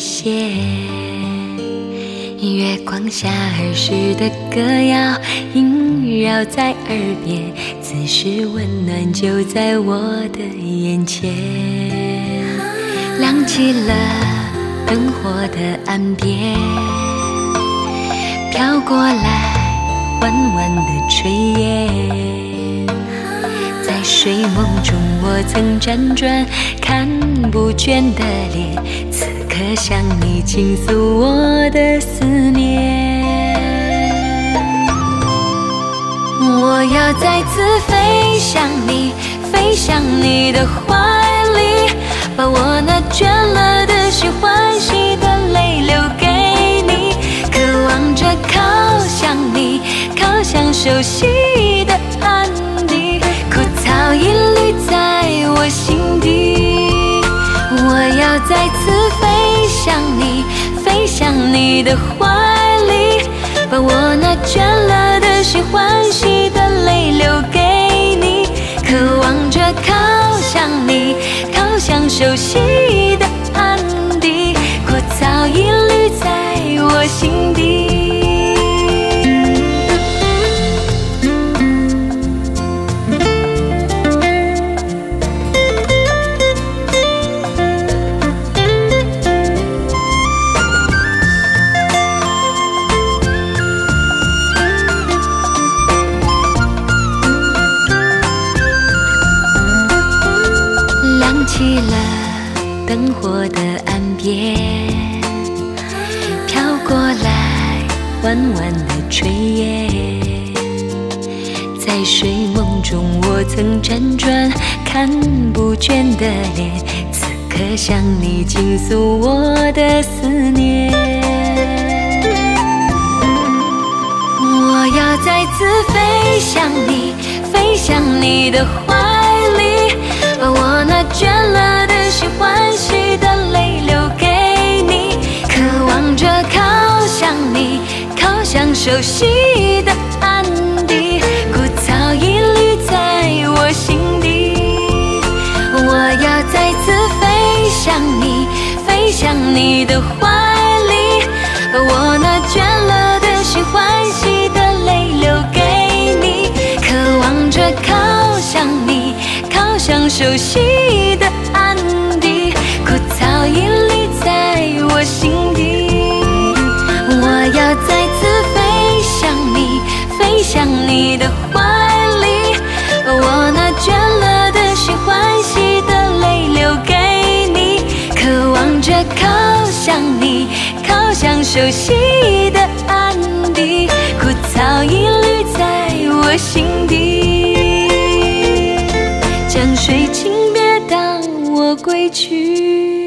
谢。月光下儿时的歌谣萦绕在耳边，此时温暖就在我的眼前。亮起了灯火的岸边，飘过来弯弯的炊烟。在睡梦中我曾辗转看不倦的脸，此刻向你倾诉我的思念。我要再次飞向你，飞向你的怀里，把我那倦了的心欢喜的泪留给你，渴望着靠向你，靠向熟悉的安迪，枯草一缕在我心底。我要再次飞向你，飞向你的怀里，把我那倦了的心欢喜的泪留给你，渴望着靠向你，靠向熟悉的安迪，枯草一缕在我心底。亮起了灯火的岸边，飘过来弯弯的炊烟。在睡梦中我曾辗转看不倦的脸，此刻向你倾诉我的思念。我要再次飞向你，飞向你的怀里，把我那倦了的心欢喜的泪留给你，渴望着靠向你，靠向熟悉的安迪，枯草一缕在我心底。我要再次飞向你，飞向你的怀里，把我那倦了的心欢喜的泪留给你，渴望着靠向你，靠向熟悉的安迪，枯草一缕在我心底。我要再次飞向你，飞向你的怀里，把我那倦了的心欢喜的泪留给你，渴望着靠向你，靠向熟悉的安迪，枯草一缕在我心底。江水请别当我归去。